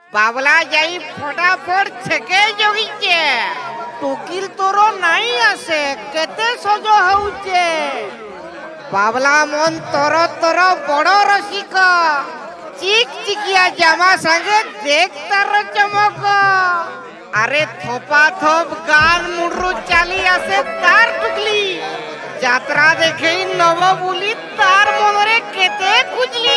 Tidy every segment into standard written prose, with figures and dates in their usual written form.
বাবলা যাই ফটাফট থেকে জগিছে টুকিল তোর নাই আসে কেতে সজ হউছে বাবলা মন তোর তোর বড় রসিক চিক চিকিয়া জামা সাঙ্গে দেখ তার চমক আরে থোপা থোপ গান মুড়রু চালি আসে তার টুকলি যাত্রা দেখেই নব বলি তার মনরে কেতে খুঁজলি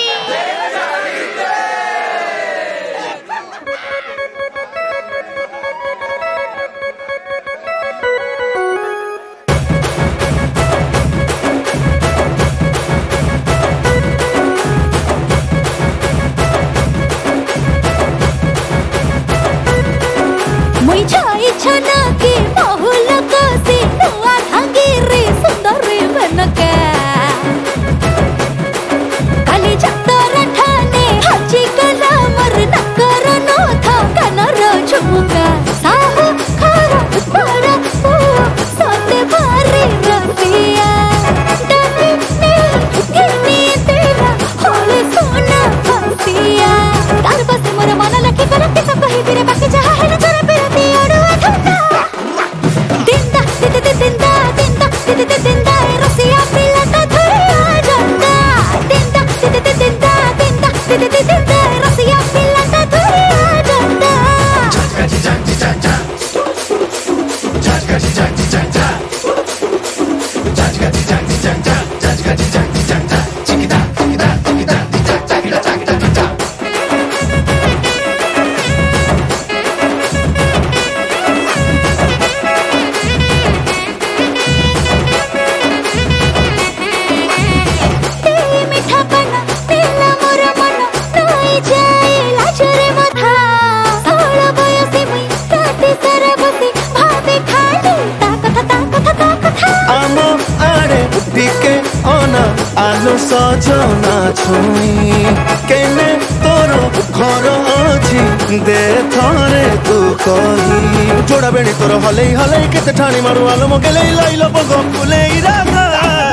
আলো সজনা ছুঁই কেনে তোর ঘর অছি দে থরে তু কহি জোড়া বেণী তোর হলেই হলেই কেতে ঠানি মারু আলো মগেলেই লাইল বগ ফুলেই রাধা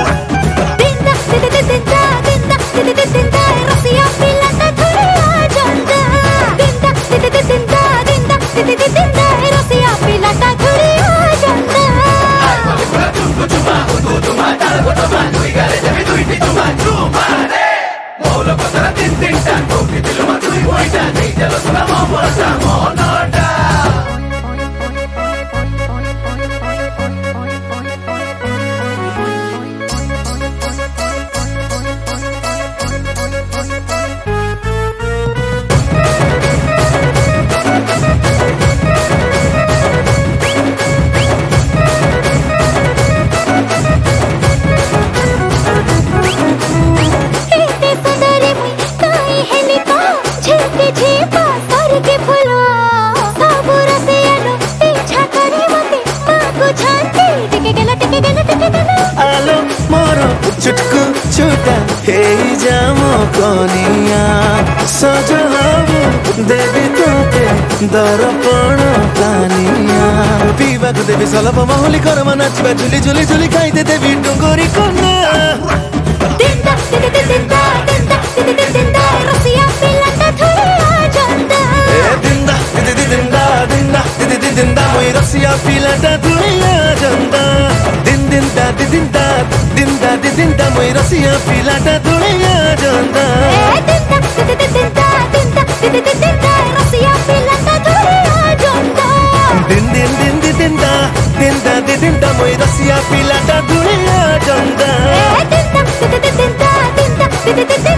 দিন্দা দিন্দা দিন্দা দিন্দা দিন্দা দিন্দা রসিয়া পিলাটা ধরে আজন্দা দিন্দা দিন্দা দিন্দা দিন্দা দিন্দা দিন্দা রসিয়া পিলাটা ধরে আজন্দা আই বলি পুরা তুমকো চুমা হুদু তুমা তার গোটো মান দুই গালে যাবে দুইটি তুমা চুমা রে মৌলা পতরা তিন তিনটা কোকি দিলো মা দুই বইটা নেই চলো সোনা মমটা মনটা আলো মোর চুটকু চুটা হেই যাম কনিয়া সজ হব দেবী তোতে দর্পণ কানিয়া পিবাকু দেবী সলভ মহলি করমা নাচবা ঝুলি ঝুলি ঝুলি খাইতে দেবী ডুঙ্গরি কন্যা দিন্দা দিন্দা দিন্দা দিন্দা দিন্দা দিন্দা রসিয়া পিলাটা ধরে আজন্দা দিন্দা দিদি দিন্দা দিন্দা দিদি দিন্দা মই রসিয়া পিলাটা ধরে আজন্দা দিন্দা দিন্দা দিন্দা দিন্দা মই রসিয়া পিলাটা ধরে আজন্দা দিন্দা দিন্দা দিন্দা দিন্দা দিন্দা রসিয়া পিলাটা ধরে আজন্দা দিন দিন দিন দিন্দা দিন্দা দিন্দা মই রসিয়া পিলাটা ধরে আজন্দা দিন্দা দিন্দা দিন্দা দিন্দা